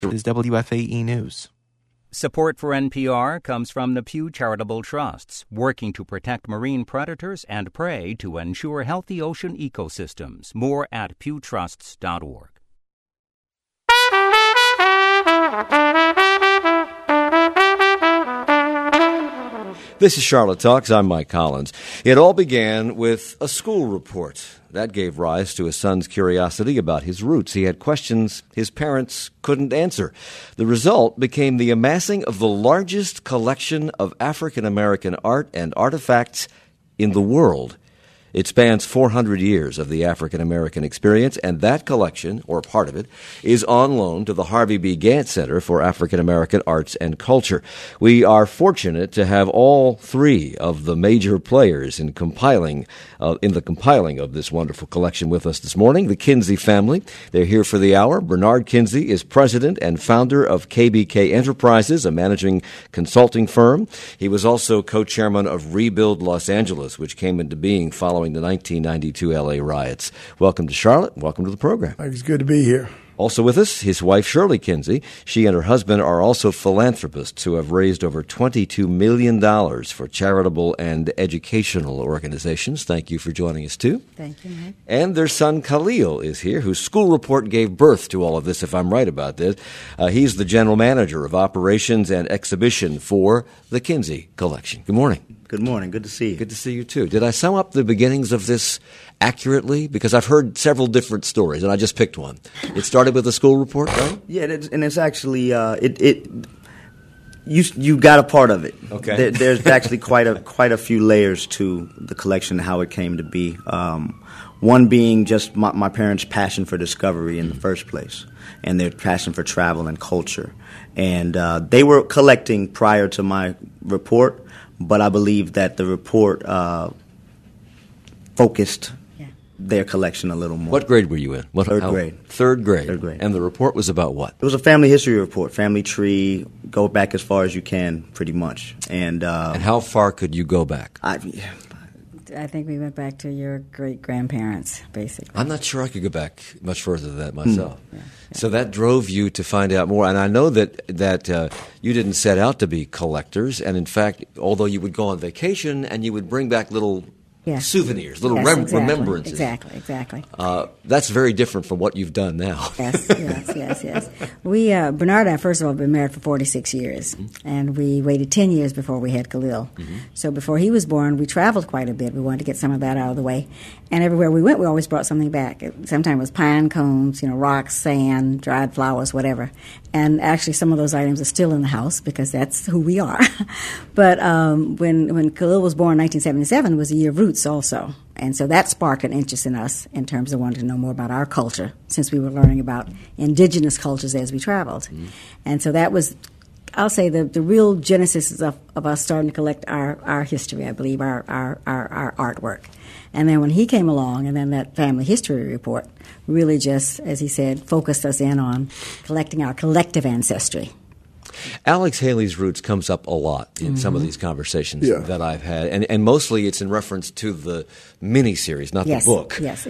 is WFAE News. Support for NPR comes from the Pew Charitable Trusts, working to protect marine predators and prey to ensure healthy ocean ecosystems. More at pewtrusts.org. This is Charlotte Talks. I'm Mike Collins. It all began with a school report. That gave rise to his son's curiosity about his roots. He had questions his parents couldn't answer. The result became the amassing of the largest collection of African American art and artifacts in the world. It spans 400 years of the African American experience, and that collection, or part of it, is on loan to the Harvey B. Gantt Center for African American Arts and Culture. We are fortunate to have all three of the major players in the compiling of this wonderful collection with us this morning. The Kinsey family, they're here for the hour. Bernard Kinsey is president and founder of KBK Enterprises, a managing consulting firm. He was also co-chairman of Rebuild Los Angeles, which came into being following the 1992 L.A. riots. Welcome to Charlotte. Welcome to the program. It's good to be here. Also with us, his wife, Shirley Kinsey. She and her husband are also philanthropists who have raised over $22 million for charitable and educational organizations. Thank you for joining us, too. Thank you, Mike. And their son, Khalil, is here, whose school report gave birth to all of this, if I'm right about this. He's the general manager of operations and exhibition for the Kinsey Collection. Good morning. Good morning. Good to see you. Good to see you, too. Did I sum up the beginnings of this accurately? Because I've heard several different stories, and I just picked one. It started with a school report, right? Yeah, and it's actually you got a part of it. Okay. There's actually quite a few layers to the collection, how it came to be. One being just my parents' passion for discovery in the first place, and their passion for travel and culture. And they were collecting prior to my report, but I believe that the report focused their collection a little more. What grade were you in? Third grade. Third grade. Third grade. And the report was about what? It was a family history report, family tree, go back as far as you can, pretty much. And how far could you go back? I think we went back to your great-grandparents, basically. I'm not sure I could go back much further than that myself. Yeah. So that drove you to find out more. And I know that you didn't set out to be collectors. And in fact, although you would go on vacation and you would bring back little souvenirs, little remembrances. Exactly. That's very different from what you've done now. Yes. We, Bernard and I, first of all, have been married for 46 years, and we waited 10 years before we had Khalil. Mm-hmm. So before he was born, we traveled quite a bit. We wanted to get some of that out of the way. And everywhere we went, we always brought something back. Sometimes it was pine cones, rocks, sand, dried flowers, whatever. And actually, some of those items are still in the house because that's who we are. But when Khalil was born in 1977, it was a year of roots also. And so that sparked an interest in us in terms of wanting to know more about our culture, since we were learning about indigenous cultures as we traveled. Mm-hmm. And so that was, I'll say, the real genesis of us starting to collect our history, I believe, our artwork. And then when he came along, and then that family history report really just, as he said, focused us in on collecting our collective ancestry. Alex Haley's roots comes up a lot in some of these conversations that I've had, and mostly it's in reference to the mini-series, not the book. Yes.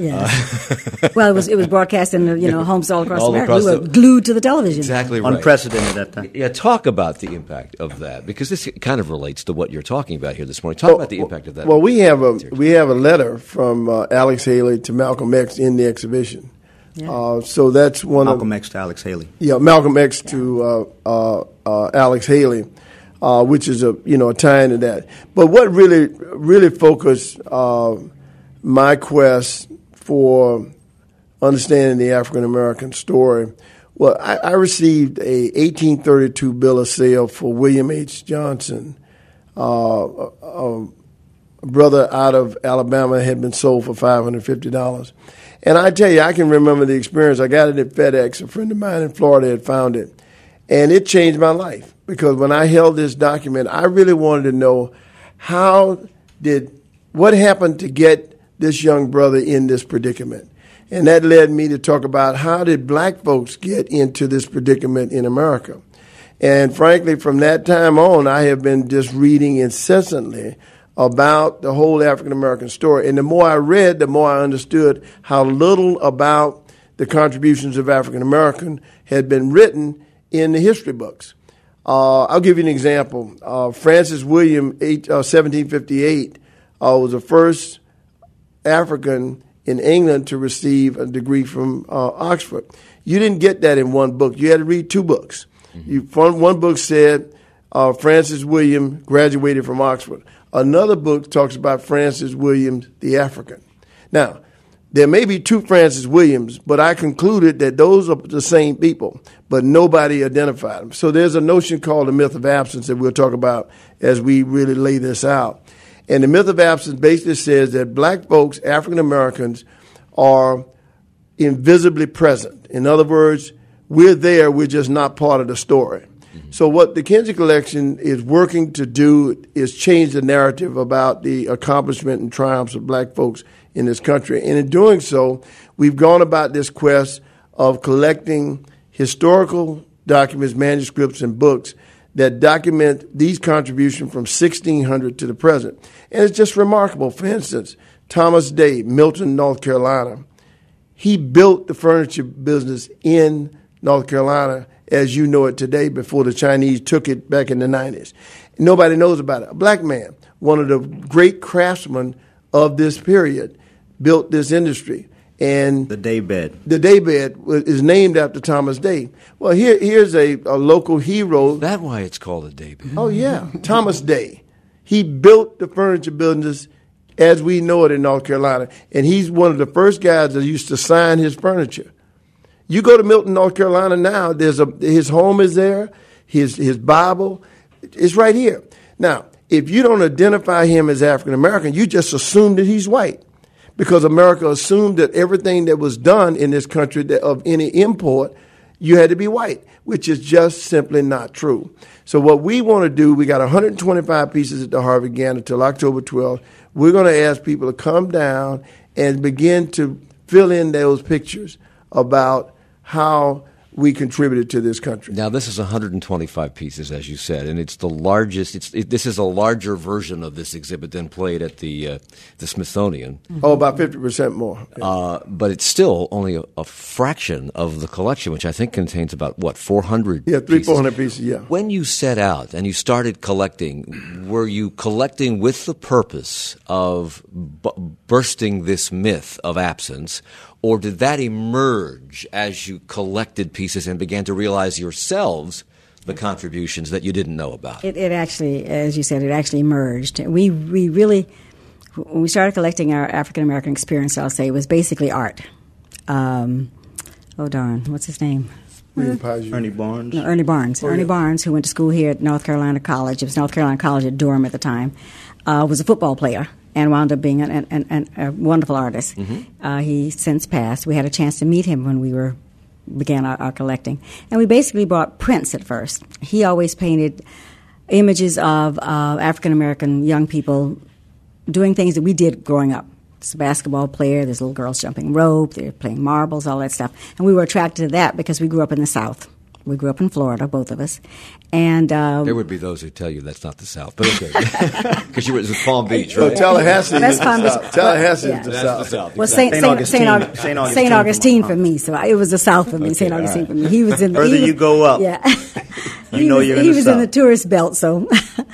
Well, it was broadcast in homes all across America. We were glued to the television. Exactly right. Unprecedented at that time. Yeah, talk about the impact of that, because this kind of relates to what you're talking about here this morning. Talk about the impact of that. Well, we have a letter from Alex Haley to Malcolm X in the exhibition. Yeah. So that's one Malcolm X to Alex Haley. Yeah, Malcolm X to Alex Haley, which is a tie into that. But what really focused my quest for understanding the African American story, well, I received a 1832 bill of sale for William H. Johnson. A brother out of Alabama had been sold for $550. And I tell you, I can remember the experience. I got it at FedEx. A friend of mine in Florida had found it. And it changed my life, because when I held this document, I really wanted to know what happened to get this young brother in this predicament. And that led me to talk about how did black folks get into this predicament in America. And frankly, from that time on, I have been just reading incessantly about the whole African American story. And the more I read, the more I understood how little about the contributions of African American had been written in the history books. I'll give you an example. Francis William, 1758, was the first African in England to receive a degree from Oxford. You didn't get that in one book. You had to read two books. One book said Francis William graduated from Oxford. Another book talks about Francis Williams, the African. Now, there may be two Francis Williams, but I concluded that those are the same people, but nobody identified them. So there's a notion called the myth of absence that we'll talk about as we really lay this out. And the myth of absence basically says that black folks, African Americans, are invisibly present. In other words, we're there, we're just not part of the story. So what the Kinsey Collection is working to do is change the narrative about the accomplishment and triumphs of black folks in this country. And in doing so, we've gone about this quest of collecting historical documents, manuscripts, and books that document these contributions from 1600 to the present. And it's just remarkable. For instance, Thomas Day, Milton, North Carolina, he built the furniture business in North Carolina as you know it today before the Chinese took it back in the 90s. Nobody knows about it. A black man, one of the great craftsmen of this period, built this industry. And the daybed. The daybed is named after Thomas Day. Well, here's a local hero. That's why it's called a daybed. Oh, yeah. Thomas Day. He built the furniture business as we know it in North Carolina. And he's one of the first guys that used to sign his furniture. You go to Milton, North Carolina now, his home is there, his Bible, it's right here. Now, if you don't identify him as African American, you just assume that he's white. Because America assumed that everything that was done in this country of any import, you had to be white, which is just simply not true. So what we want to do, we got 125 pieces at the Harvey Gantt until October 12th. We're going to ask people to come down and begin to fill in those pictures about how we contributed to this country. Now, this is 125 pieces, as you said, and it's the largest. This is a larger version of this exhibit than played at the Smithsonian. Oh, about 50% more. But it's still only a fraction of the collection, which I think contains about, 400 pieces? Yeah, 400 pieces, yeah. When you set out and you started collecting, were you collecting with the purpose of bursting this myth of absence, or did that emerge as you collected pieces and began to realize yourselves the contributions that you didn't know about? It actually, as you said, it actually emerged. We really, when we started collecting our African American experience, I'll say, it was basically art. What's his name? Ernie Barnes. No, Ernie Barnes. Ernie Barnes, who went to school here at North Carolina College. It was North Carolina College at Durham at the time. Was a football player and wound up being a wonderful artist. Mm-hmm. He since passed. We had a chance to meet him when we began our collecting. And we basically brought prints at first. He always painted images of African-American young people doing things that we did growing up. There's a basketball player, there's little girls jumping rope, they're playing marbles, all that stuff. And we were attracted to that because we grew up in the South. We grew up in Florida, both of us. And there would be those who tell you that's not the South, but okay. Because you were in Palm Beach, right? Tallahassee is the Palm Beach. South. Tallahassee is the That's South. the South. Well, exactly. St. Augustine for me, so it was the South for me, okay, St. Augustine for me. He was in the... Further you go up, yeah. you know you're in the South. He was in the tourist belt, so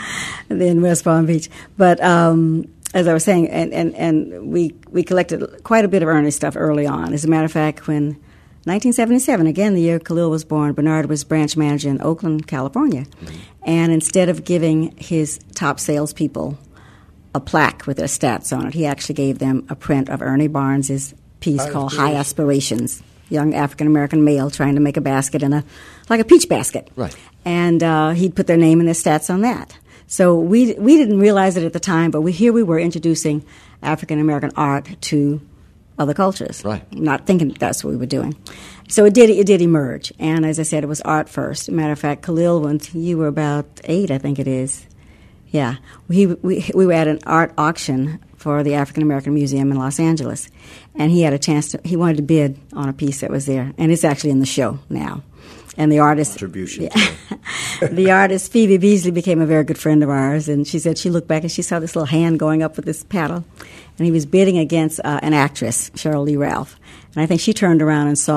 in West Palm Beach. But as I was saying, and we collected quite a bit of Ernie's stuff early on. As a matter of fact, when 1977, again, the year Khalil was born, Bernard was branch manager in Oakland, California. Mm-hmm. And instead of giving his top salespeople a plaque with their stats on it, he actually gave them a print of Ernie Barnes' piece called High Aspirations. Young African-American male trying to make a basket like a peach basket. Right. And he'd put their name and their stats on that. So we didn't realize it at the time, but here we were introducing African-American art to other cultures, right? Not thinking that's what we were doing. So it did emerge, and as I said, it was art first. Matter of fact, Khalil, when you were about 8, I think it is. Yeah, we were at an art auction for the African American Museum in Los Angeles, and he had a chance to. He wanted to bid on a piece that was there, and it's actually in the show now. And the artist, contribution. Yeah, the artist Phoebe Beasley became a very good friend of ours, and she said she looked back and she saw this little hand going up with this paddle, and he was bidding against an actress, Cheryl Lee Ralph, and I think she turned around and saw that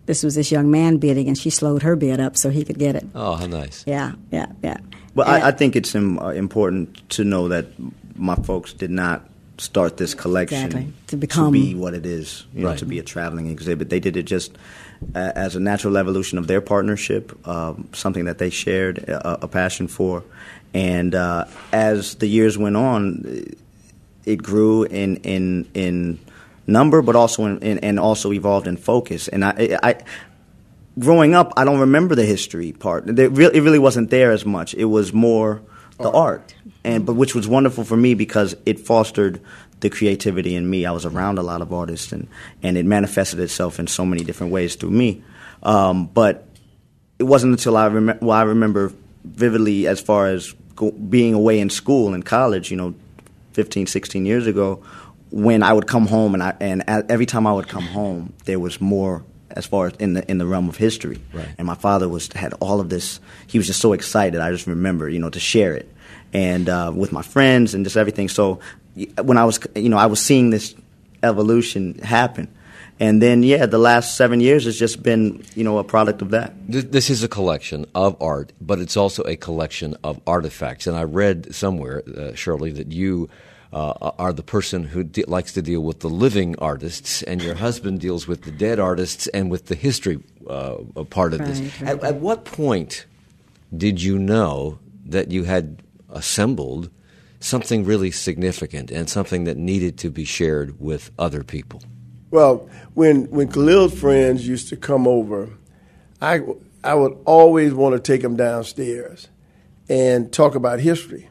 this was this young man bidding, and she slowed her bid up so he could get it. Oh, how nice. Yeah. Well, I think it's important to know that my folks did not start this collection to be what it is, to be a traveling exhibit. They did it just as a natural evolution of their partnership, something that they shared a passion for. And as the years went on, it grew in number, but also and also evolved in focus. And I growing up, I don't remember the history part. It really wasn't there as much. It was more the art, but which was wonderful for me because it fostered the creativity in me. I was around a lot of artists, and it manifested itself in so many different ways through me. But it wasn't until I remember vividly, as far as being away in school and college, 15, 16 years ago, when I would come home, and every time I would come home, there was more as far as in the realm of history. Right. And my father had all of this. He was just so excited. I just remember, to share it, and with my friends and just everything. So when I was seeing this evolution happen. And then, the last 7 years has just been, a product of that. This is a collection of art, but it's also a collection of artifacts. And I read somewhere, Shirley, that you are the person who likes to deal with the living artists, and your husband deals with the dead artists and with the history part of this. Right. At what point did you know that you had assembled something really significant and something that needed to be shared with other people? Well, when Khalil's friends used to come over, I would always want to take them downstairs and talk about history.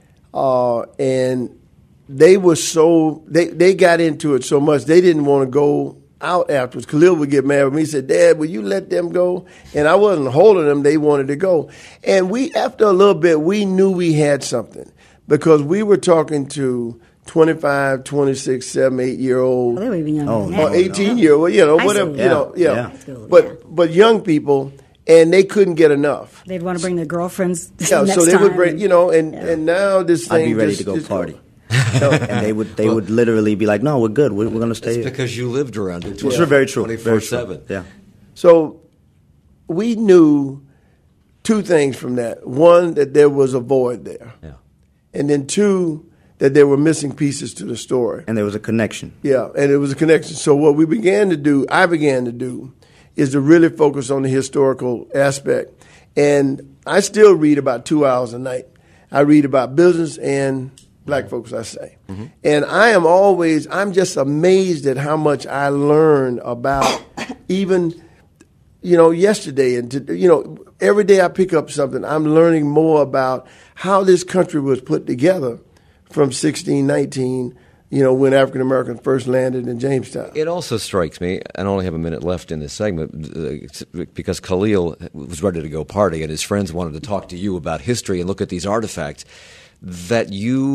And they were they got into it so much they didn't want to go out afterwards. Khalil would get mad with me. He said, "Dad, will you let them go?" And I wasn't holding them. They wanted to go. And after a little bit, we knew we had something because we were talking to 25, 26, 7, 8-year-old. Well, they were even younger than that. Or 18-year-old, whatever, But young people, and they couldn't get enough. They'd want to bring their girlfriends next so they time. would bring, and now this thing I'd be ready to go party. And they would literally be like, "No, we're good. We're going to stay." It's because you lived around it. Which is very true. 24/7. Yeah. So we knew two things from that. One, that there was a void there. Yeah. And then two, that there were missing pieces to the story. And there was a connection. Yeah, and it was a connection. So what I began to do, is to really focus on the historical aspect. And I still read about 2 hours a night. I read about business and black folks, I say. Mm-hmm. And I'm just amazed at how much I learn about even, yesterday. And, every day I pick up something, I'm learning more about how this country was put together from 1619, when African Americans first landed in Jamestown. It also strikes me, and I only have a minute left in this segment, because Khalil was ready to go party and his friends wanted to talk to you about history and look at these artifacts, that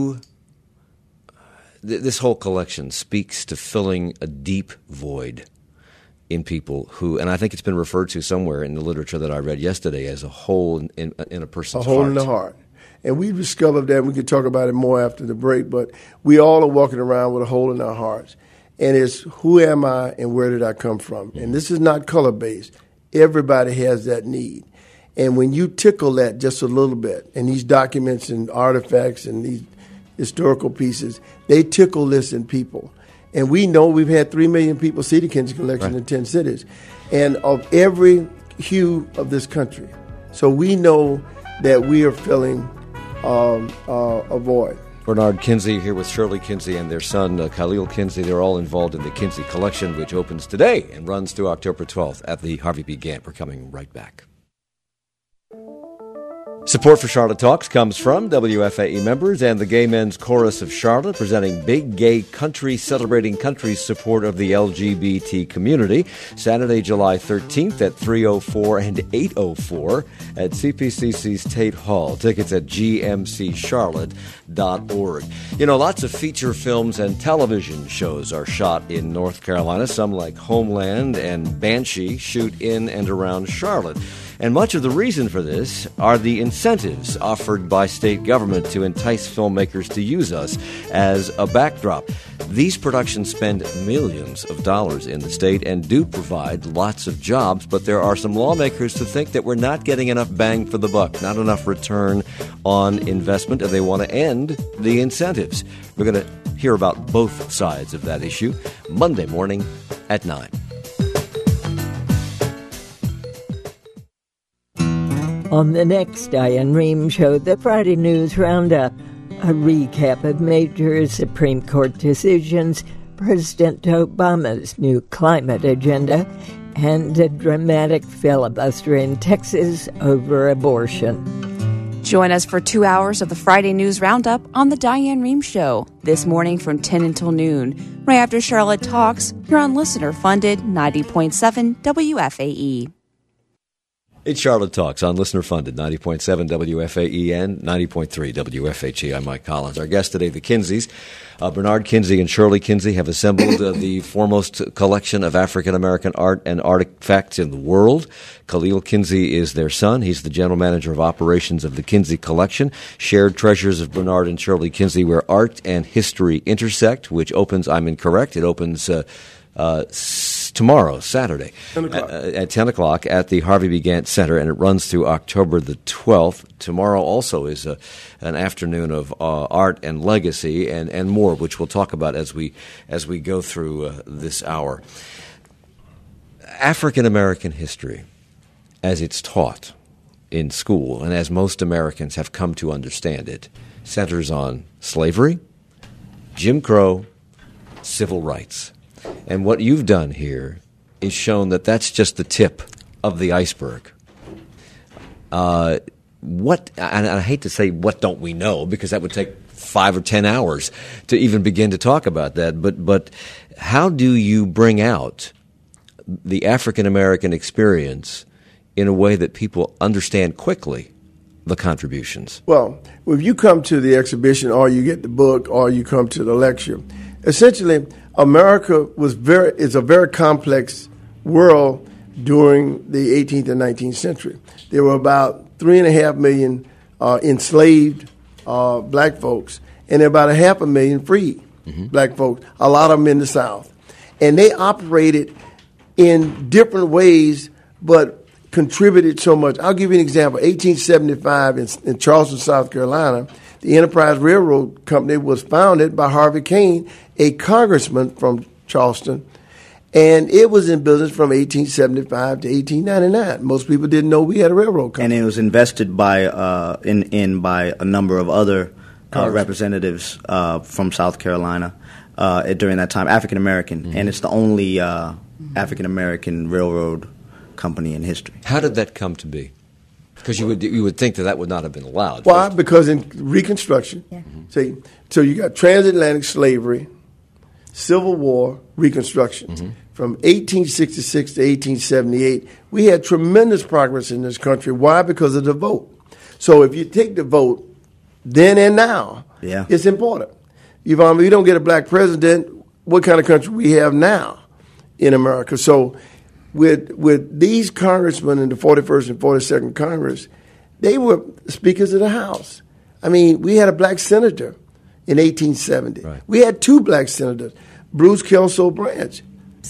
this whole collection speaks to filling a deep void in people who, and I think it's been referred to somewhere in the literature that I read yesterday as a hole in a person's heart. A hole in the heart. And we discovered that. We could talk about it more after the break, but we all are walking around with a hole in our hearts. And it's, who am I and where did I come from? And this is not color-based. Everybody has that need. And when you tickle that just a little bit, and these documents and artifacts and these historical pieces, they tickle this in people. And we know we've had 3 million people see the Kinsey Collection in 10 cities, and of every hue of this country. So we know that we are filling a void. Bernard Kinsey here with Shirley Kinsey and their son, Khalil Kinsey. They're all involved in the Kinsey Collection, which opens today and runs through October 12th at the Harvey B. Gantt. We're coming right back. Support for Charlotte Talks comes from WFAE members and the Gay Men's Chorus of Charlotte, presenting Big Gay Country, celebrating country's support of the LGBT community. Saturday, July 13th at 3:04 and 8:04 at CPCC's Tate Hall. Tickets at gmccharlotte.org. Lots of feature films and television shows are shot in North Carolina. Some, like Homeland and Banshee, shoot in and around Charlotte. And much of the reason for this are the incentives offered by state government to entice filmmakers to use us as a backdrop. These productions spend millions of dollars in the state and do provide lots of jobs, but there are some lawmakers who think that we're not getting enough bang for the buck, not enough return on investment, and they want to end the incentives. We're going to hear about both sides of that issue Monday morning at 9. On the next Diane Rehm Show, the Friday News Roundup, a recap of major Supreme Court decisions, President Obama's new climate agenda, and a dramatic filibuster in Texas over abortion. Join us for 2 hours of the Friday News Roundup on The Diane Rehm Show, this morning from 10 until noon, right after Charlotte Talks, here on listener-funded 90.7 WFAE. It's Charlotte Talks on listener-funded 90.7 WFAE and 90.3 WFHE. I'm Mike Collins. Our guests today, the Kinseys. Bernard Kinsey and Shirley Kinsey have assembled the foremost collection of African-American art and artifacts in the world. Khalil Kinsey is their son. He's the general manager of operations of the Kinsey Collection. Shared Treasures of Bernard and Shirley Kinsey, where art and history intersect, which opens, I'm incorrect, it opens tomorrow, Saturday, 10 o'clock. At 10 o'clock at the Harvey B. Gantt Center, and it runs through October the 12th. Tomorrow also is an afternoon of art and legacy and more, which we'll talk about as we go through this hour. African-American history, as it's taught in school and as most Americans have come to understand it, centers on slavery, Jim Crow, civil rights. And what you've done here is shown that that's just the tip of the iceberg. And I hate to say what don't we know, because that would take 5 or 10 hours to even begin to talk about that. But how do you bring out the African-American experience in a way that people understand quickly the contributions? Well, if you come to the exhibition or you get the book or you come to the lecture, essentially America is a very complex world during the 18th and 19th century. There were about 3.5 million enslaved black folks, and there were about 500,000 free black folks, a lot of them in the South. And they operated in different ways, but contributed so much. I'll give you an example. 1875 in Charleston, South Carolina, the Enterprise Railroad Company was founded by Harvey Kane, a congressman from Charleston, and it was in business from 1875 to 1899. Most people didn't know we had a railroad company. And it was invested by by a number of other representatives from South Carolina during that time, African American, and it's the only African American railroad company in history. How did that come to be? Because you would think that would not have been allowed. Why? Because in Reconstruction, so you got transatlantic slavery, Civil War, Reconstruction. From 1866 to 1878, we had tremendous progress in this country. Why? Because of the vote. So if you take the vote then and now, it's important. If you don't get a black president, what kind of country we have now in America? So with these congressmen in the 41st and 42nd Congress, they were speakers of the House. I mean, we had a black senator in 1870. Right. We had 2 black senators, Bruce Kelso Branch.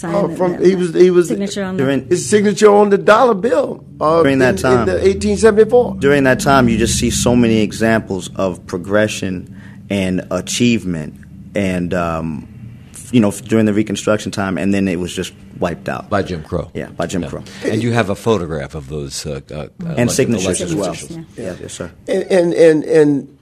He was signature on his signature on the dollar bill during that time. In 1874. During that time, you just see so many examples of progression and achievement, and during the Reconstruction time, and then it was just wiped out by Jim Crow. Yeah, by Jim Crow. And you have a photograph of those and signatures as well. Yeah, yes, sir. And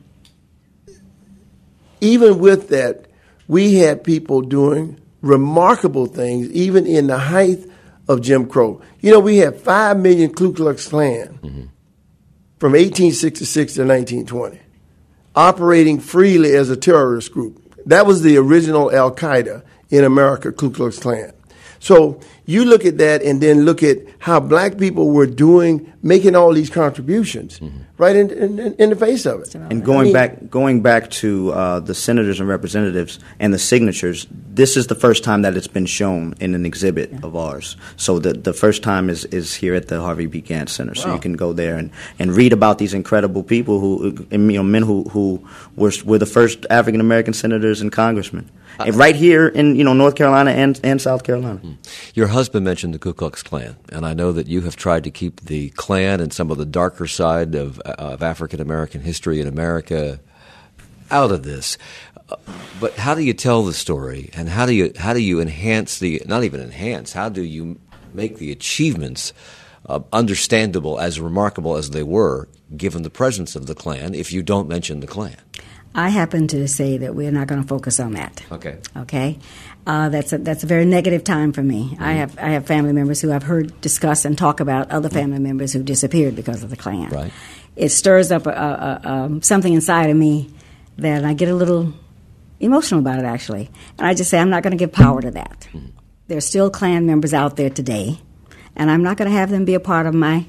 even with that, we had people doing remarkable things, even in the height of Jim Crow. We had 5 million Ku Klux Klan from 1866 to 1920, operating freely as a terrorist group. That was the original Al-Qaeda in America, Ku Klux Klan. So you look at that and then look at how black people were making all these contributions right in the face of it. And going back to the senators and representatives and the signatures, this is the first time that it's been shown in an exhibit of ours. So the first time is here at the Harvey B. Gantt Center. So you can go there and read about these incredible people men who were the first African American senators and congressmen. And right here in North Carolina and South Carolina. Your husband mentioned the Ku Klux Klan, and I know that you have tried to keep the Klan and some of the darker side of African American history in America out of this. But how do you tell the story, and how do you enhance how do you make the achievements understandable, as remarkable as they were, given the presence of the Klan, if you don't mention the Klan? I happen to say that we're not going to focus on that. Okay. That's a very negative time for me. I have family members who I've heard discuss and talk about other family members who disappeared because of the Klan. Right. It stirs up something inside of me that I get a little emotional about it, actually. And I just say I'm not going to give power to that. There's still Klan members out there today, and I'm not going to have them be a part of my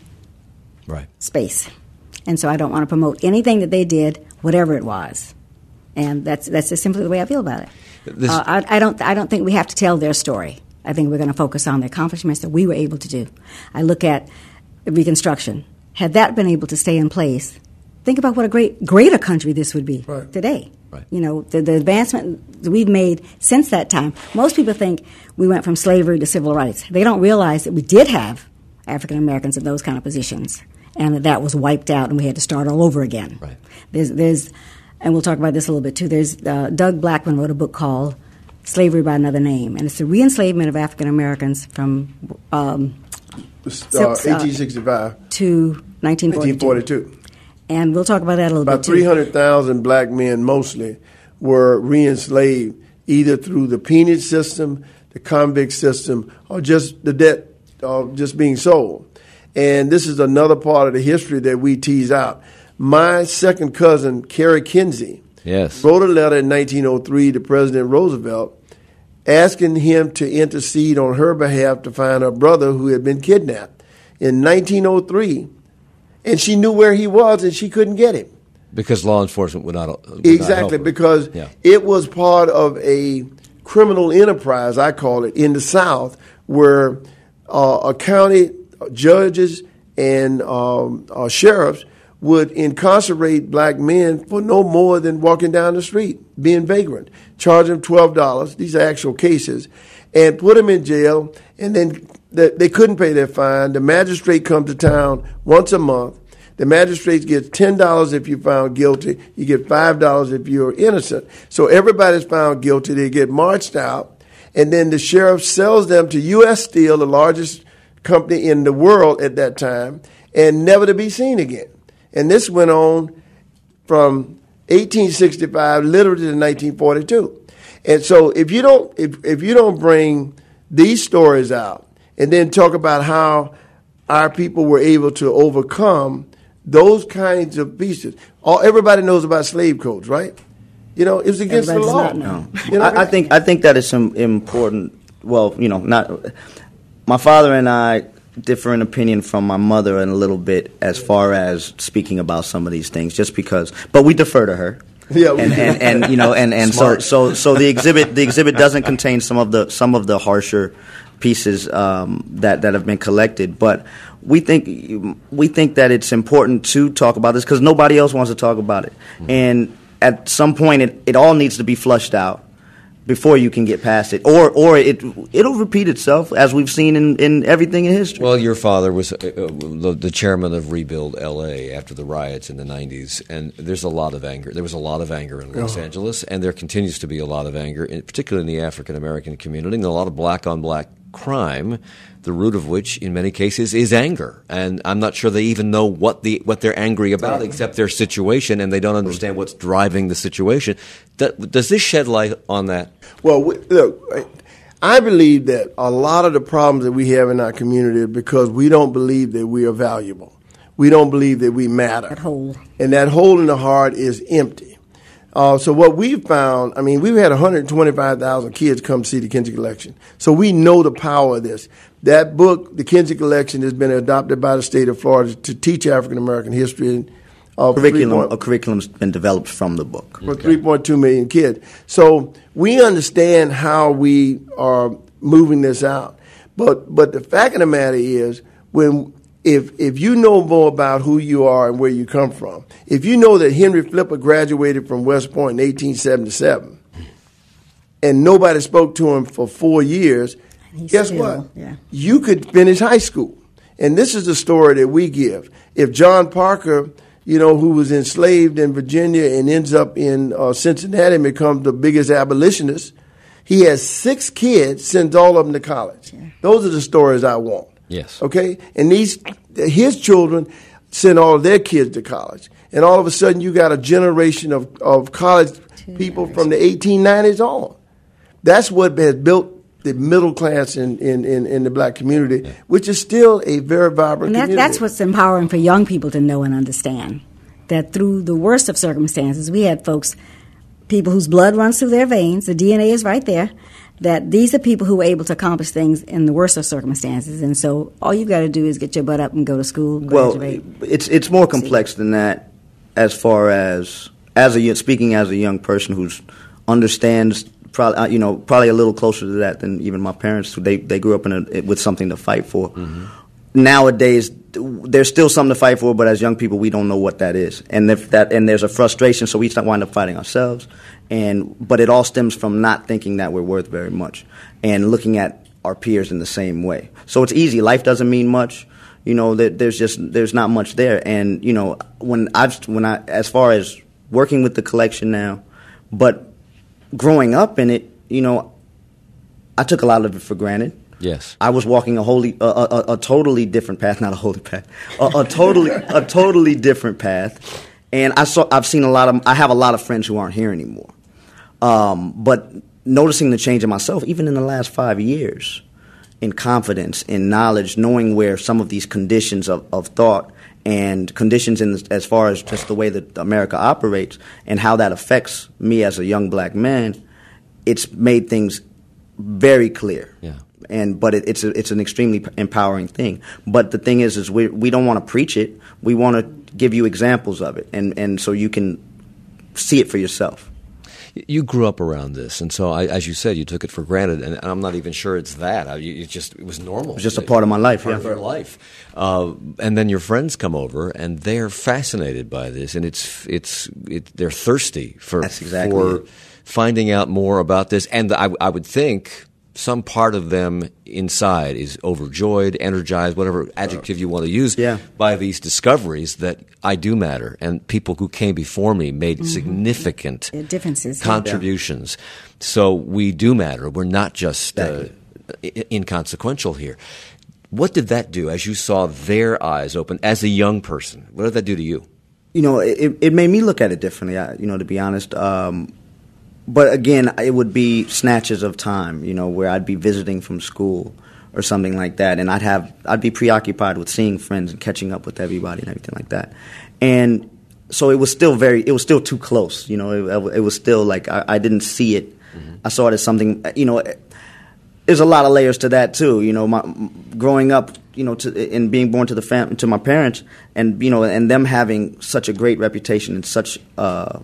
space. And so I don't want to promote anything that they did, whatever it was. And that's just simply the way I feel about it. I don't think we have to tell their story. I think we're going to focus on the accomplishments that we were able to do. I look at Reconstruction. Had that been able to stay in place, think about what a greater country this would be today. Right. The advancement that we've made since that time. Most people think we went from slavery to civil rights. They don't realize that we did have African Americans in those kind of positions, and that was wiped out, and we had to start all over again. Right. There's and we'll talk about this a little bit too. There's Doug Blackman wrote a book called Slavery by Another Name, and it's the re-enslavement of African Americans from 1865 to 1942. And we'll talk about that a little bit too. About 300,000 black men mostly were re-enslaved either through the peonage system, the convict system, or just the debt of just being sold. And this is another part of the history that we tease out. My second cousin, Kerry Kinsey, wrote a letter in 1903 to President Roosevelt asking him to intercede on her behalf to find her brother who had been kidnapped in 1903. And she knew where he was, and she couldn't get him. Because law enforcement would not Exactly, help because it was part of a criminal enterprise, I call it, in the South, where county judges and sheriffs would incarcerate black men for no more than walking down the street, being vagrant, charge them $12, these are actual cases, and put them in jail, and then they couldn't pay their fine. The magistrate comes to town once a month. The magistrate gets $10 if you're found guilty. You get $5 if you're innocent. So everybody's found guilty. They get marched out, and then the sheriff sells them to U.S. Steel, the largest company in the world at that time, and never to be seen again. And this went on from 1865 literally to 1942. And so if you don't bring these stories out and then talk about how our people were able to overcome those kinds of pieces. Everybody knows about slave codes, right? It was against the law. No. I think that is some important. Well, not. My father and I differ in opinion from my mother in a little bit as far as speaking about some of these things, just because. But we defer to her. Yeah, and so the exhibit doesn't contain some of the harsher pieces that have been collected, but we think that it's important to talk about this because nobody else wants to talk about it, and at some point it all needs to be flushed out before you can get past it, or it'll repeat itself as we've seen in everything in history. Well, your father was the chairman of Rebuild L.A. after the riots in the 90s, and there's a lot of anger. There was a lot of anger in Los Angeles, and there continues to be a lot of anger, particularly in the African American community, and a lot of black-on-black crime, the root of which, in many cases, is anger. And I'm not sure they even know what they're angry about, except their situation, and they don't understand what's driving the situation. Does this shed light on that? Well, look, I believe that a lot of the problems that we have in our community are because we don't believe that we are valuable. We don't believe that we matter. That hole. And that hole in the heart is empty. So what we've found, I mean, we've had 125,000 kids come see the Kinsey Collection. So we know the power of this. That book, the Kinsey Collection, has been adopted by the state of Florida to teach African American history. A curriculum's been developed from the book. For 3.2 million kids. So we understand how we are moving this out. But the fact of the matter is, if you know more about who you are and where you come from, if you know that Henry Flipper graduated from West Point in 1877 and nobody spoke to him for 4 years, guess what? Yeah. You could finish high school. And this is the story that we give. If John Parker, who was enslaved in Virginia and ends up in Cincinnati and becomes the biggest abolitionist, he has 6 kids, sends all of them to college. Yeah. Those are the stories I want. Yes. Okay? And his children send all of their kids to college. And all of a sudden you got a generation of college people from the 1890s on. That's what has built the middle class in the black community, which is still a very vibrant community. That's what's empowering for young people to know and understand, that through the worst of circumstances, we had people whose blood runs through their veins, the DNA is right there, that these are people who were able to accomplish things in the worst of circumstances. And so all you've got to do is get your butt up and go to school, graduate. Well, it's more complex than that, as far as speaking as a young person who understands probably a little closer to that than even my parents. They grew up with something to fight for. Mm-hmm. Nowadays, there's still something to fight for, but as young people, we don't know what that is, and there's a frustration, so we wind up fighting ourselves. But it all stems from not thinking that we're worth very much, and looking at our peers in the same way. So it's easy. Life doesn't mean much. There's not much there. And as far as working with the collection now, but growing up in it, I took a lot of it for granted. Yes, I was walking a totally different path, not a holy path, a totally different path, and I have a lot of friends who aren't here anymore. But noticing the change in myself, even in the last 5 years, in confidence, in knowledge, knowing where some of these conditions of thought and conditions as far as just the way that America operates and how that affects me as a young black man, it's made things very clear. Yeah. But it's an extremely empowering thing. But the thing is we don't want to preach it. We want to give you examples of it, and so you can see it for yourself. You grew up around this, and so as you said, you took it for granted, and I'm not even sure it's that. It was normal. It was just a part of my life. Part of your life. And then your friends come over, and they're fascinated by this, and they're thirsty for finding out more about this. And I would think some part of them inside is overjoyed, energized, whatever adjective you want to use, by these discoveries that I do matter. And people who came before me made significant differences, contributions. So we do matter. We're not just inconsequential here. What did that do as you saw their eyes open as a young person? What did that do to you? It made me look at it differently, to be honest. But again, it would be snatches of time, where I'd be visiting from school or something like that, and I'd be preoccupied with seeing friends and catching up with everybody and everything like that. And so it was still too close, it was still like I didn't see it. Mm-hmm. I saw it as something, there's a lot of layers to that too, growing up, and being born to my parents, and and them having such a great reputation and such a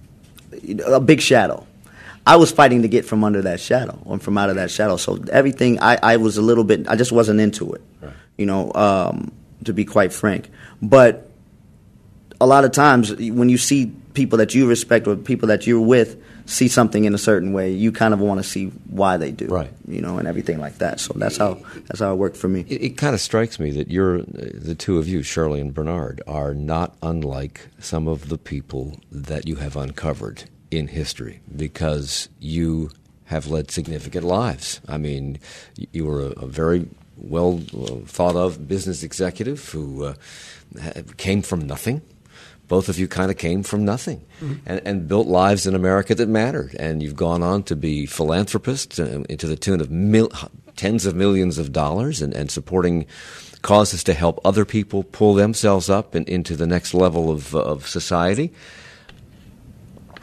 big shadow. I was fighting to get from under that shadow or from out of that shadow. So everything, I was a little bit, I just wasn't into it, right. To be quite frank. But a lot of times when you see people that you respect or people that you're with see something in a certain way, you kind of want to see why they do, right? And everything like that. So that's how it worked for me. It kind of strikes me that the two of you, Shirley and Bernard, are not unlike some of the people that you have uncovered in history, because you have led significant lives. I mean, you were a very well thought of business executive who came from nothing. Both of you kind of came from nothing, and built lives in America that mattered. And you've gone on to be philanthropists to the tune of tens of millions of dollars, and supporting causes to help other people pull themselves up and into the next level of society.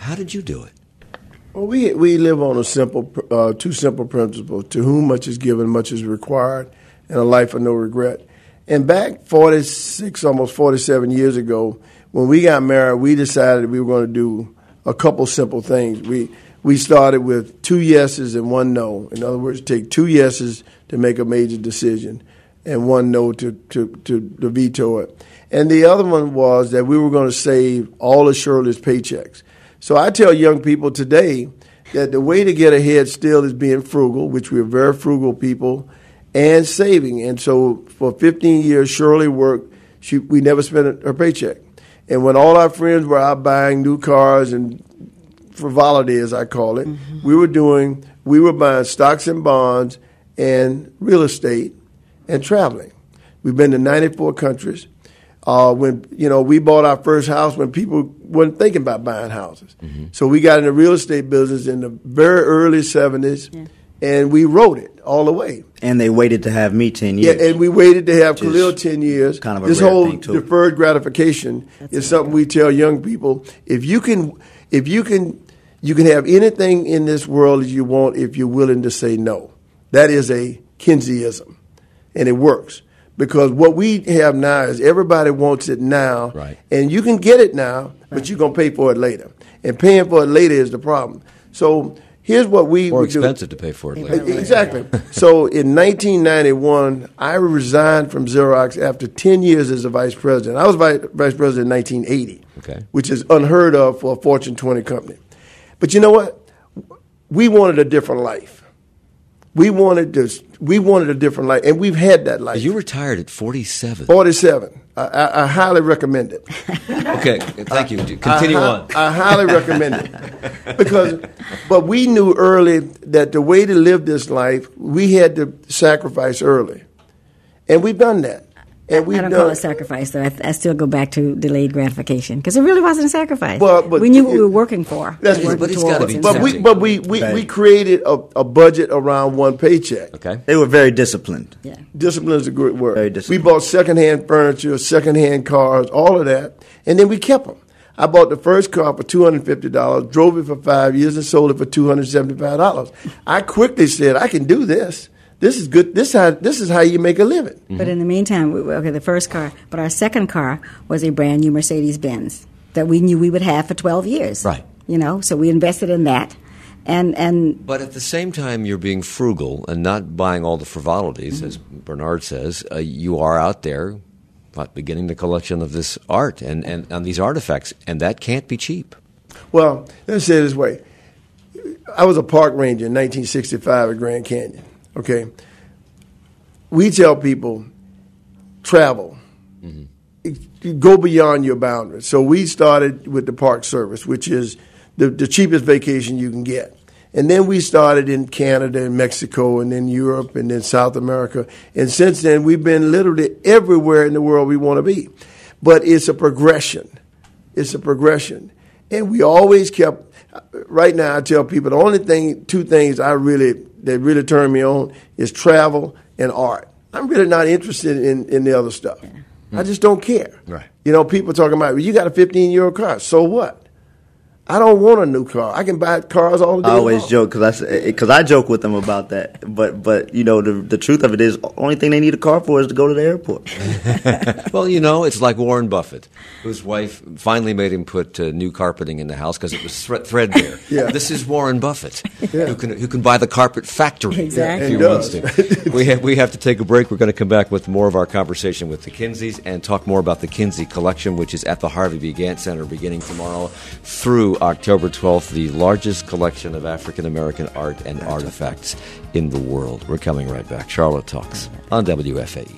How did you do it? Well, we live on two simple principles: to whom much is given, much is required, and a life of no regret. And back 46, almost 47 years ago, when we got married, we decided we were going to do a couple simple things. We started with 2 yeses and 1 no. In other words, take 2 yeses to make a major decision and 1 no to veto it. And the other one was that we were going to save all of Shirley's paychecks. So I tell young people today that the way to get ahead still is being frugal, which we're very frugal people, and saving. And so for 15 years, Shirley worked. We never spent her paycheck. And when all our friends were out buying new cars and frivolity, as I call it, we were buying stocks and bonds and real estate and traveling. We've been to 94 countries. When we bought our first house when people weren't thinking about buying houses. So we got in the real estate business in the very early 70s, and we rode it all the way. And they waited to have me 10 years. Yeah, and we waited to have Khalil 10 years. Kind of a this rare whole thing too. Deferred gratification is something we tell young people. If you can have anything in this world that you want if you're willing to say no. That is a Kinseyism, and it works. Because what we have now is everybody wants it now, right. And you can get it now, but you're going to pay for it later. And paying for it later is the problem. So here's what we More do. expensive to pay for it later. Exactly. So in 1991, I resigned from Xerox after 10 years as a vice president. I was vice president in 1980, which is unheard of for a Fortune 20 company. But you know what? We wanted a different life. We wanted a different life, and we've had that life. You retired at 47. 47. I highly recommend it. Okay, thank you. Continue on. I highly recommend it. But we knew early that the way to live this life, we had to sacrifice early. And we've done that. And I don't call it sacrifice, though. I still go back to delayed gratification because it really wasn't a sacrifice. But we knew what we were working for. But it's got to be. But we created a budget around one paycheck. Okay, they were very disciplined. Yeah, discipline is a good word. Very disciplined. We bought secondhand furniture, secondhand cars, all of that, and then we kept them. I bought the first car for $250, drove it for 5 years, and sold it for $275. I quickly said, I can do this. This is good. This is how you make a living. But in the meantime, the first car, but our second car was a brand new Mercedes-Benz that we knew we would have for 12 years. Right. So we invested in that. But at the same time, you're being frugal and not buying all the frivolities, as Bernard says. You are out there beginning the collection of this art and these artifacts, and that can't be cheap. Well, let's say it this way. I was a park ranger in 1965 at Grand Canyon. Okay, we tell people, travel, go beyond your boundaries. So we started with the Park Service, which is the cheapest vacation you can get. And then we started in Canada and Mexico and then Europe and then South America. And since then, we've been literally everywhere in the world we want to be. But it's a progression. It's a progression. And we always kept, right now I tell people two things that really turn me on is travel and art. I'm really not interested in the other stuff. Yeah. I just don't care. Right. People talking about, you got a 15-year-old car. So what? I don't want a new car. I can buy cars all the day. I always joke because I joke with them about that. But the truth of it is, the only thing they need a car for is to go to the airport. Well, it's like Warren Buffett, whose wife finally made him put new carpeting in the house because it was threadbare. Yeah. This is Warren Buffett, who can buy the carpet factory exactly. if he wants to. We have to take a break. We're going to come back with more of our conversation with the Kinseys and talk more about the Kinsey Collection, which is at the Harvey B. Gantt Center beginning tomorrow through October 12th, the largest collection of African-American art and artifacts in the world. We're coming right back. Charlotte Talks on WFAE.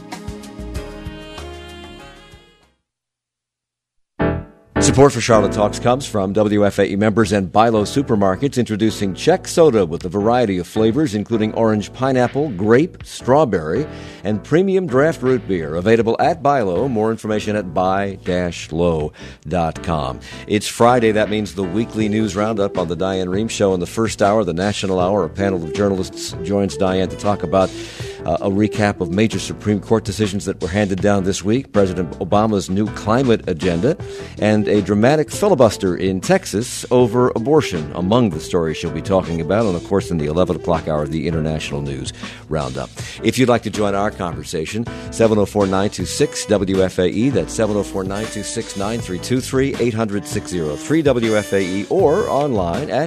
Support for Charlotte Talks comes from WFAE members and Bilo Supermarkets, introducing Czech soda with a variety of flavors, including orange pineapple, grape, strawberry, and premium draft root beer. Available at Bilo. More information at buy-low.com. It's Friday. That means the weekly news roundup on the Diane Rehm Show. In the first hour, the National Hour, a panel of journalists joins Diane to talk about a recap of major Supreme Court decisions that were handed down this week, President Obama's new climate agenda, and a dramatic filibuster in Texas over abortion among the stories she'll be talking about, and of course in the 11 o'clock hour, the International News Roundup. If you'd like to join our conversation, 704-926-WFAE, that's 704-926-9323, 800-603-WFAE, or online at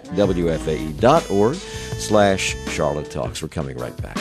WFAE.org/Charlotte Talks. We're coming right back.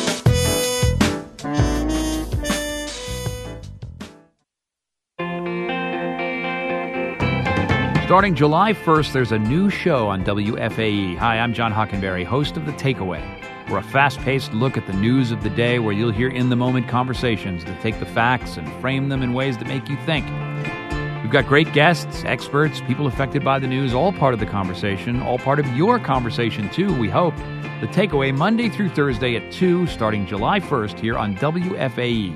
Starting July 1st, there's a new show on WFAE. Hi, I'm John Hockenberry, host of The Takeaway. We're a fast-paced look at the news of the day where you'll hear in-the-moment conversations that take the facts and frame them in ways that make you think. We've got great guests, experts, people affected by the news, all part of the conversation, all part of your conversation, too, we hope. The Takeaway, Monday through Thursday at 2, starting July 1st here on WFAE.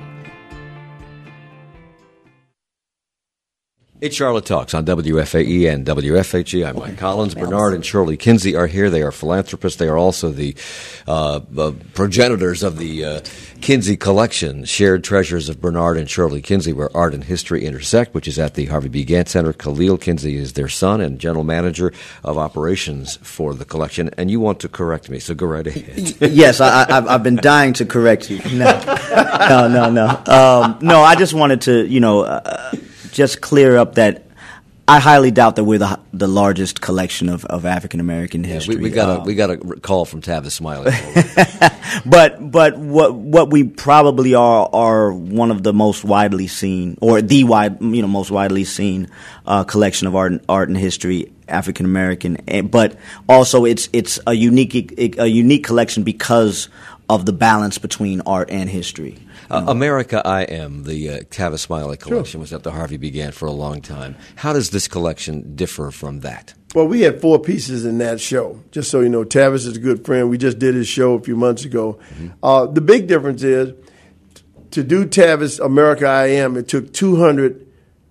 It's Charlotte Talks on WFAE and WFHE. I'm Mike Collins. Bernard and Shirley Kinsey are here. They are philanthropists. They are also the progenitors of the Kinsey Collection, Shared Treasures of Bernard and Shirley Kinsey, where art and history intersect, which is at the Harvey B. Gantt Center. Khalil Kinsey is their son and general manager of operations for the collection. And you want to correct me, so go right ahead. Yes, I've been dying to correct you. No. No, I just wanted to, just clear up that I highly doubt that we're the largest collection of African American history. We got a call from Tavis Smiley. but what we probably are one of the most widely seen, or the most widely seen collection of art and history, African American. But also it's a unique collection because of the balance between art and history. America I Am, the Tavis Smiley collection, was at the Harvey B. Gantt for a long time. How does this collection differ from that? Well, we had 4 pieces in that show. Just so you know, Tavis is a good friend. We just did his show a few months ago. Mm-hmm. The big difference is, to do Tavis America I Am, it took 200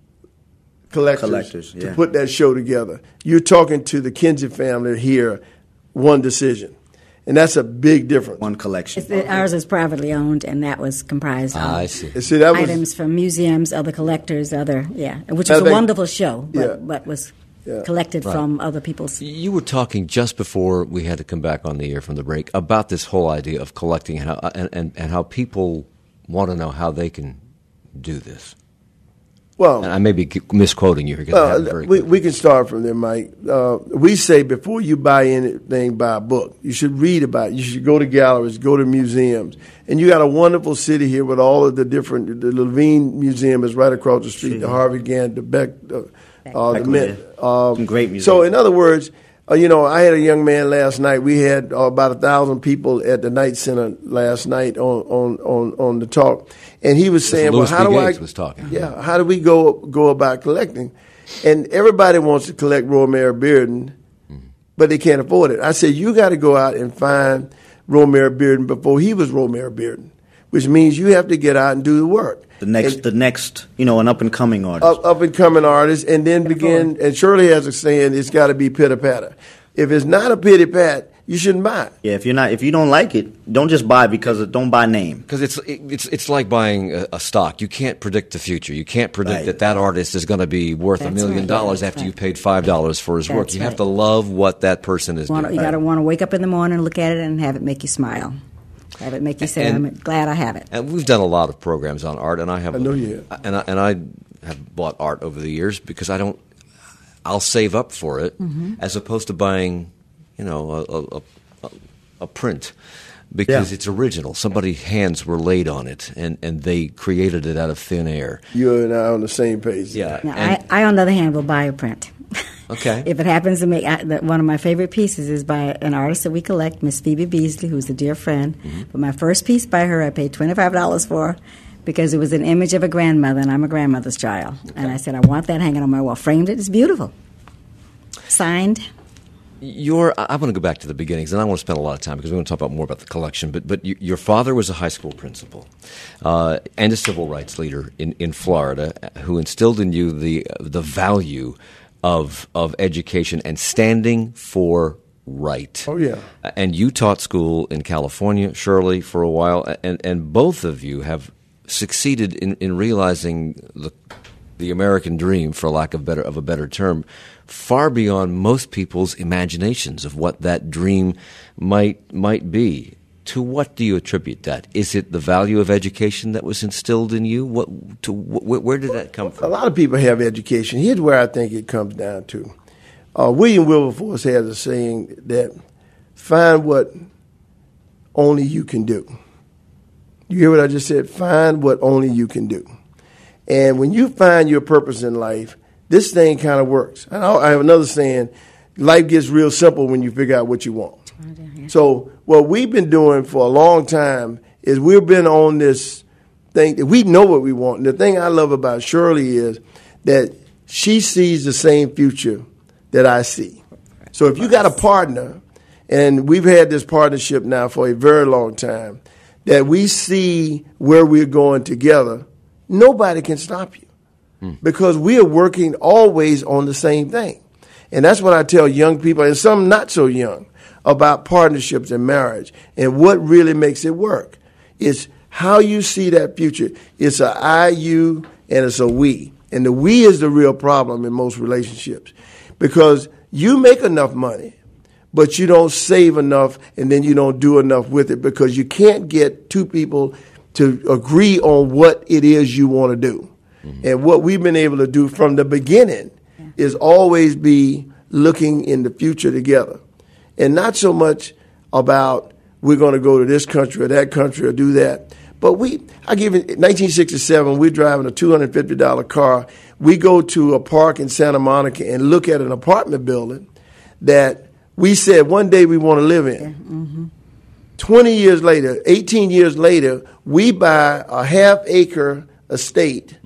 collectors to put that show together. You're talking to the Kinsey family here, one decision. And that's a big difference. One collection. Ours is privately owned, and that was comprised of I see. items from museums, other collectors, which was a wonderful show, but was collected from other people's. You were talking just before we had to come back on the air from the break about this whole idea of collecting and how people want to know how they can do this. Well, and I may be misquoting you here. We can start from there, Mike. We say before you buy anything, buy a book. You should read about it. You should go to galleries, go to museums. And you got a wonderful city here with all of the different. The Levine Museum is right across the street. The Harvey Gantt, the Beck, the Mint. Great museum. So, in other words, I had a young man last night. We had about 1,000 people at the Knight Center last night on the talk, and he was saying, Louis "Well, how do I?" was talking. Yeah, how do we go about collecting? And everybody wants to collect Romare Bearden, but they can't afford it. I said, you got to go out and find Romare Bearden before he was Romare Bearden, which means you have to get out and do the work. The next, an up-and-coming artist. Up-and-coming artist, and then begin, and Shirley has a saying, it's got to be pitter-patter. If it's not a pity-pat, you shouldn't buy it. Yeah, if you don't like it, don't just buy don't buy name. Because it's like buying a stock. You can't predict the future. You can't predict that artist is going to be worth $1 million after you've paid $5 for his work. You have to love what that person is doing. You got to want to wake up in the morning, look at it, and have it make you smile. Have it make you say, I'm glad I have it. And we've done a lot of programs on art, and I have. I know you have. And I have bought art over the years because I'll save up for it as opposed to buying, a print because it's original. Somebody's hands were laid on it, and they created it out of thin air. You and I on the same page. Yeah. Now, I, on the other hand, will buy a print. Okay. If it happens to me, one of my favorite pieces is by an artist that we collect, Miss Phoebe Beasley, who's a dear friend. But my first piece by her, I paid $25 for because it was an image of a grandmother, and I'm a grandmother's child. Okay. And I said, I want that hanging on my wall. Framed it. It's beautiful. Signed. I want to go back to the beginnings, and I want to spend a lot of time because we want to talk about more about the collection. But your father was a high school principal and a civil rights leader in Florida who instilled in you the value of education and standing for right. Oh, yeah. And you taught school in California, Shirley, for a while, and both of you have succeeded in realizing the American dream, for lack of a better term, far beyond most people's imaginations of what that dream might be. To what do you attribute that? Is it the value of education that was instilled in you? Where did that come from? A lot of people have education. Here's where I think it comes down to. William Wilberforce has a saying that find what only you can do. You hear what I just said? Find what only you can do. And when you find your purpose in life, this thing kind of works. And I have another saying, life gets real simple when you figure out what you want. So what we've been doing for a long time is we've been on this thing that we know what we want. And the thing I love about Shirley is that she sees the same future that I see. So if you got a partner, and we've had this partnership now for a very long time, that we see where we're going together, nobody can stop you because we are working always on the same thing. And that's what I tell young people, and some not so young, about partnerships and marriage and what really makes it work. It's how you see that future. It's a I, you, and it's a we. And the we is the real problem in most relationships because you make enough money, but you don't save enough and then you don't do enough with it because you can't get two people to agree on what it is you want to do. Mm-hmm. And what we've been able to do from the beginning is always be looking in the future together. And not so much about we're going to go to this country or that country or do that. But I give it 1967, we're driving a $250 car. We go to a park in Santa Monica and look at an apartment building that we said one day we want to live in. Mm-hmm. 20 years later, 18 years later, we buy a half-acre estate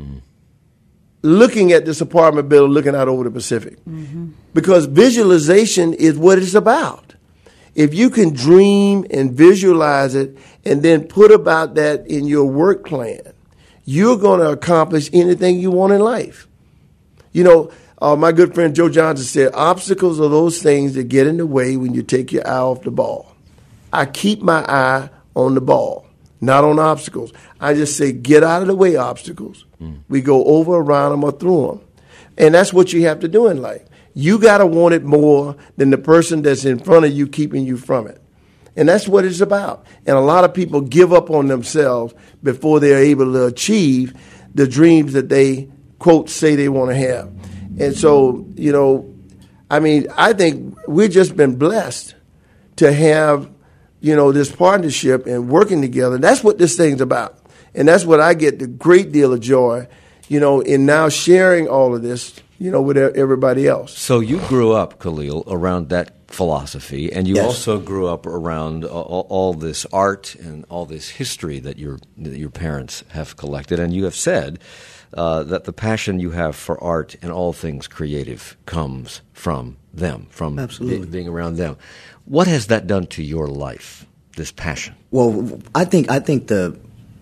looking at this apartment building, looking out over the Pacific. Mm-hmm. Because visualization is what it's about. If you can dream and visualize it and then put about that in your work plan, you're going to accomplish anything you want in life. You know, my good friend Joe Johnson said, obstacles are those things that get in the way when you take your eye off the ball. I keep my eye on the ball, not on obstacles. I just say, get out of the way, obstacles. We go over, around them, or through them. And that's what you have to do in life. You got to want it more than the person that's in front of you keeping you from it. And that's what it's about. And a lot of people give up on themselves before they're able to achieve the dreams that they, quote, say they want to have. And so, you know, I mean, I think we've just been blessed to have, you know, this partnership and working together. That's what this thing's about. And that's what I get the great deal of joy, you know, in now sharing all of this, you know, with everybody else. So you grew up, Khalil, around that philosophy, and you also grew up around all this art and all this history that your parents have collected. And you have said that the passion you have for art and all things creative comes from them, from being around them. What has that done to your life, this passion? Well, I think the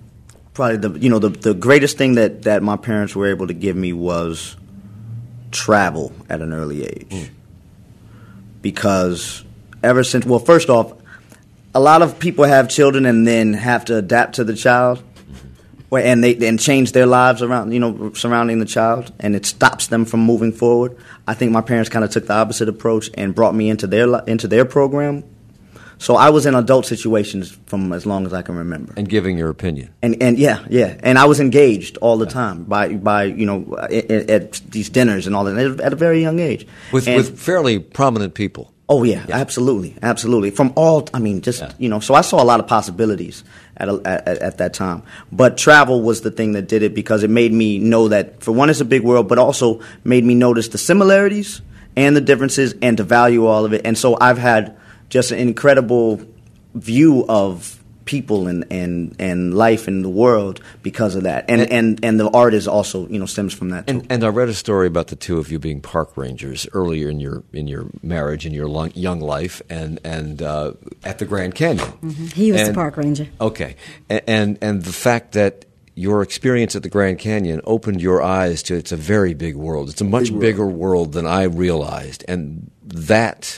greatest thing that my parents were able to give me was travel at an early age. Because ever since, well, first off, a lot of people have children and then have to adapt to the child, and change their lives around, you know, surrounding the child, and it stops them from moving forward. I think my parents kind of took the opposite approach and brought me into their program. So I was in adult situations from as long as I can remember. And giving your opinion. And I was engaged all the time by you know, at these dinners and all that at a very young age. With fairly prominent people. Oh yeah, absolutely. From all, I mean, just you know. So I saw a lot of possibilities at that time. But travel was the thing that did it because it made me know that, for one, it's a big world, but also made me notice the similarities and the differences and to value all of it. And so I've had just an incredible view of people and life in the world because of that. And the art is also, you know, stems from that too. And I read a story about the two of you being park rangers earlier in your marriage, in your young life, and at the Grand Canyon. Mm-hmm. He was the park ranger. Okay. And the fact that your experience at the Grand Canyon opened your eyes to it's a very big world. It's a much bigger world than I realized. And that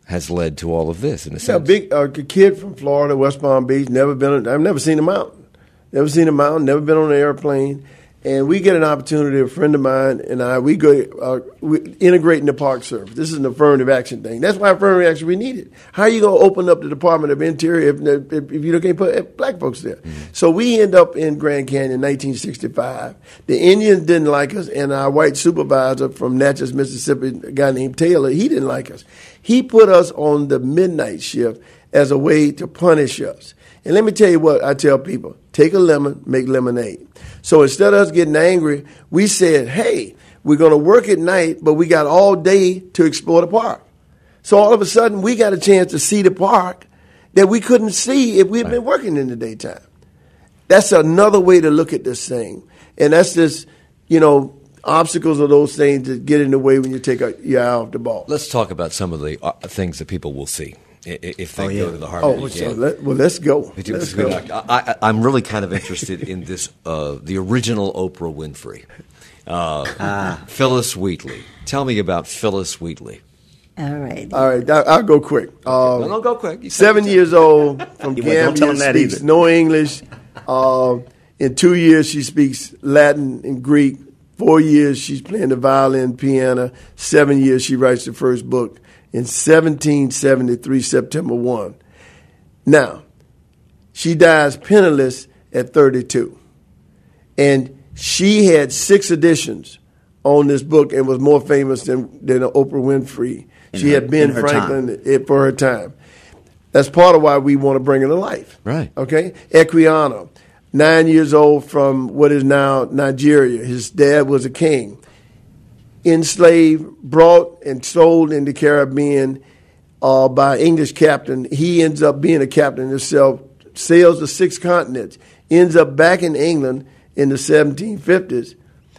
has led to all of this, in a Yeah, sense. a kid from Florida, West Palm Beach, I've never seen a mountain. Never seen a mountain, never been on an airplane. And we get an opportunity, a friend of mine and I, we integrate in the Park Service. This is an affirmative action thing. That's why affirmative action we need it. How are you going to open up the Department of Interior if you can't put black folks there? Mm-hmm. So we end up in Grand Canyon in 1965. The Indians didn't like us, and our white supervisor from Natchez, Mississippi, a guy named Taylor, he didn't like us. He put us on the midnight shift as a way to punish us. And let me tell you what I tell people. Take a lemon, make lemonade. So instead of us getting angry, we said, hey, we're going to work at night, but we got all day to explore the park. So all of a sudden, we got a chance to see the park that we couldn't see if we had been working in the daytime. That's another way to look at this thing. And that's just, obstacles are those things that get in the way when you take your eye off the ball. Let's talk about some of the things that people will see if they go to the Harvard Museum. Let's go. I'm really kind of interested in this, the original Oprah Winfrey, Phyllis Wheatley. Tell me about Phyllis Wheatley. All right. I'll go quick. No, go quick. 7 years old, from Gambia, speaks no English. In 2 years, she speaks Latin and Greek. 4 years, she's playing the violin, piano. 7 years, she writes the first book. In 1773, September 1. Now, she dies penniless at 32. And she had 6 editions on this book and was more famous than Oprah Winfrey. She had Ben Franklin for her time. That's part of why we want to bring her to life. Right. Okay? Equiano, 9 years old, from what is now Nigeria. His dad was a king. Enslaved, brought and sold in the Caribbean by English captain. He ends up being a captain himself, sails the 6 continents, ends up back in England in the 1750s,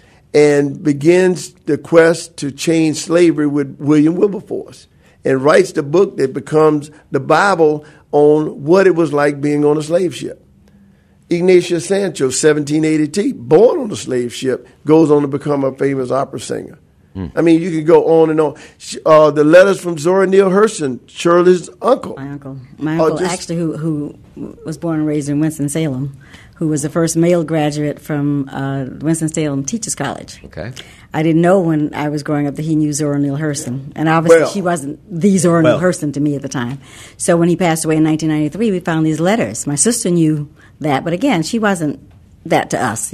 and begins the quest to change slavery with William Wilberforce, and writes the book that becomes the Bible on what it was like being on a slave ship. Ignacio Sancho, 1782, born on a slave ship, goes on to become a famous opera singer. I mean, you could go on and on. The letters from Zora Neale Hurston, Shirley's uncle. My uncle, actually, who was born and raised in Winston-Salem, who was the first male graduate from Winston-Salem Teachers College. Okay. I didn't know when I was growing up that he knew Zora Neale Hurston. And obviously she wasn't the Zora Neale Hurston to me at the time. So when he passed away in 1993, we found these letters. My sister knew that, but again, she wasn't that to us,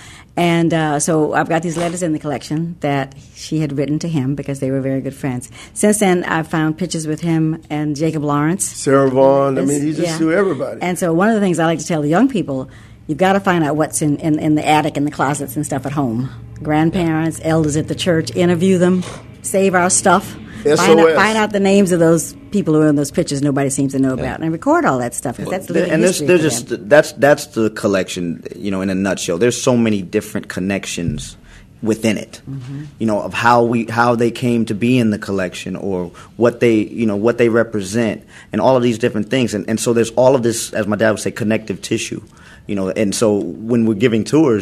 And so I've got these letters in the collection that she had written to him because they were very good friends. Since then, I've found pictures with him and Jacob Lawrence. Sarah Vaughan. He just knew everybody. And so one of the things I like to tell the young people, you've got to find out what's in the attic and the closets and stuff at home. Grandparents, elders at the church, interview them, save our stuff. Find out the names of those people who are in those pictures nobody seems to know about, and record all that stuff. That's living history. And that's the collection, in a nutshell. There's so many different connections within it, of how they came to be in the collection, or what they represent, and all of these different things. And so there's all of this, as my dad would say, connective tissue. And so when we're giving tours,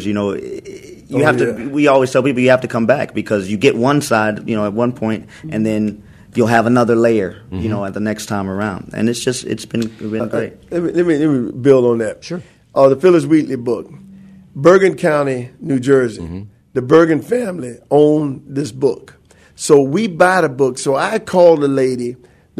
we always tell people you have to come back, because you get one side, at one point, and then you'll have another layer, at the next time around. And it's been great. Let me build on that. Sure. The Phyllis Wheatley book, Bergen County, New Jersey. The Bergen family owned this book, so we buy the book. So I called the lady,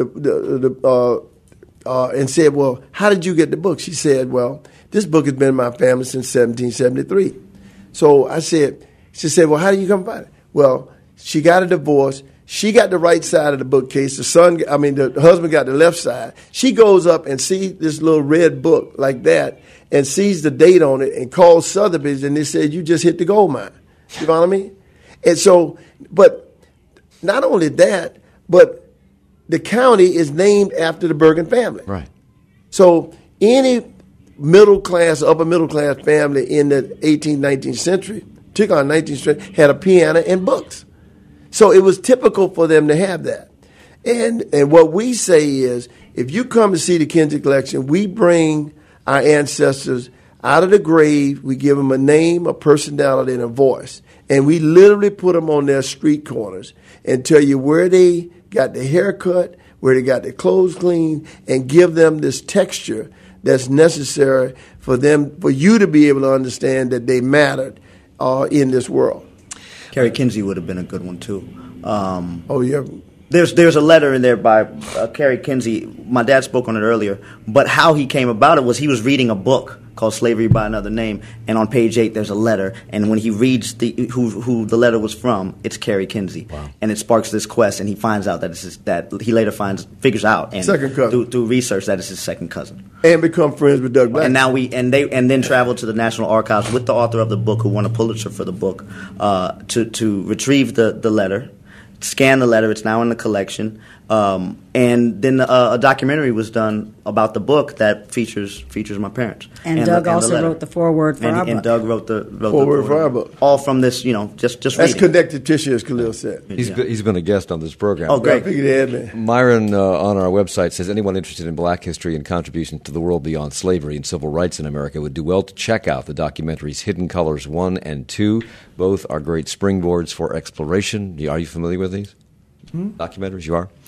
and said, "Well, how did you get the book?" She said, "Well, this book has been in my family since 1773. So she said, "Well, how do you come by it?" Well, she got a divorce. She got the right side of the bookcase. The husband got the left side. She goes up and sees this little red book like that and sees the date on it and calls Sotheby's, and they said, "You just hit the gold mine." You know what I mean? And so, but not only that, but the county is named after the Bergen family. Right. So any middle class, upper middle class family in the 18th, 19th century, particularly 19th century, had a piano and books. So it was typical for them to have that. And what we say is, if you come to see the Kinsey Collection, we bring our ancestors out of the grave. We give them a name, a personality, and a voice. And we literally put them on their street corners and tell you where they got the haircut, where they got their clothes clean, and give them this texture that's necessary for you to be able to understand that they mattered in this world. Kerry Kinsey would have been a good one too. Oh yeah. There's a letter in there by Kerry Kinsey. My dad spoke on it earlier, but how he came about it was he was reading a book called Slavery by Another Name, and on page 8 there's a letter, and when he reads who the letter was from, it's Kerry Kinsey. Wow. And it sparks this quest, and he finds out that he later figures out and second cousin. Through research that it's his second cousin. And become friends with Doug Black. And now then travel to the National Archives with the author of the book, who won a Pulitzer for the book, to retrieve the letter, scan the letter. It's now in the collection. And then a documentary was done about the book that features my parents. And Doug also wrote the foreword for our book. And Doug wrote the foreword for our book. All from this, just that's reading. connective tissue, as Khalil said. He's been a guest on this program. Oh, great. Myron on our website says anyone interested in black history and contributions to the world beyond slavery and civil rights in America would do well to check out the documentaries Hidden Colors 1 and 2. Both are great springboards for exploration. Are you familiar with these? Documentaries, you are.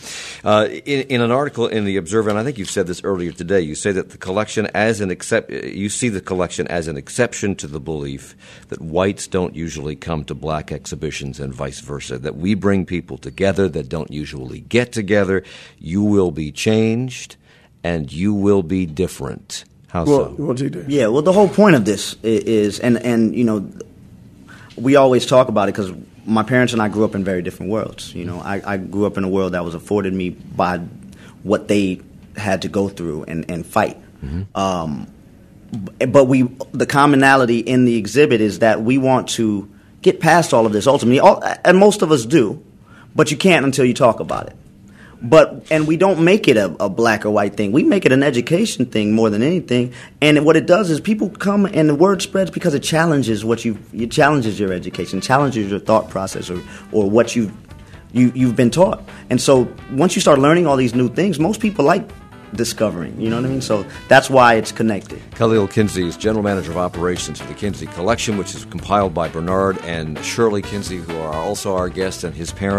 In an article in the Observer, and I think you've said this earlier today, you say that the collection you see the collection as an exception to the belief that whites don't usually come to black exhibitions and vice versa. That we bring people together that don't usually get together. You will be changed, and you will be different. How so? Yeah. Well, the whole point of this is, and we always talk about it because my parents and I grew up in very different worlds. I grew up in a world that was afforded me by what they had to go through and fight. Mm-hmm. But the commonality in the exhibit is that we want to get past all of this ultimately, and most of us do, but you can't until you talk about it. And we don't make it a black or white thing. We make it an education thing more than anything. And what it does is people come and the word spreads because it challenges it challenges your education, challenges your thought process or what you've been taught. And so once you start learning all these new things, most people like discovering, you know what I mean? So that's why it's connected. Khalil Kinsey is General Manager of Operations for the Kinsey Collection, which is compiled by Bernard and Shirley Kinsey, who are also our guests, and his parents.